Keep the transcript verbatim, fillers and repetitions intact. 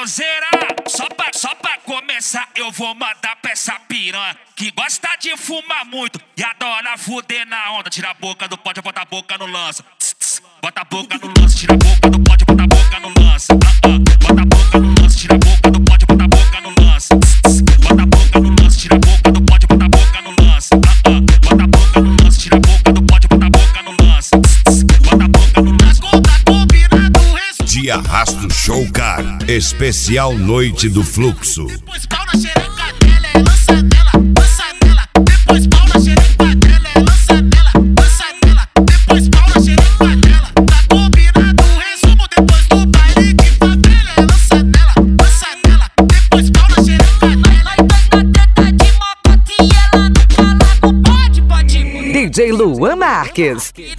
sonzeira. Só pra, só pra começar, eu vou mandar pra essa piranha que gosta de fumar muito e adora fuder na onda. Tira a boca do pote, bota a boca no lança. Tss, tss. Bota a boca no lance, tira a boca do pote, bota a boca no lança. Uh, uh. Bota a boca no lance, tira a boca do pote, bota a boca no lança. Tss, tss. Bota a boca no lance, tira a boca do pote, bota a boca no lança. Uh, uh. Bota a boca no lance, tira a boca do pote, bota a boca no lança. Tss, tss. Bota a boca no lance. De Arrasto Show, cara. Especial Noite do Fluxo. Depois pau na xereca dela, é lança nela, lança nela. Depois pau na xereca dela, é lança nela, lança nela. Depois pau na xereca dela. Tá combinado o resumo depois do baile de favela. É lança nela, lança nela. Depois pau na xereca dela. Nós na teta de mocote e ela no calaco. Pode, pode. D J Luan Marques.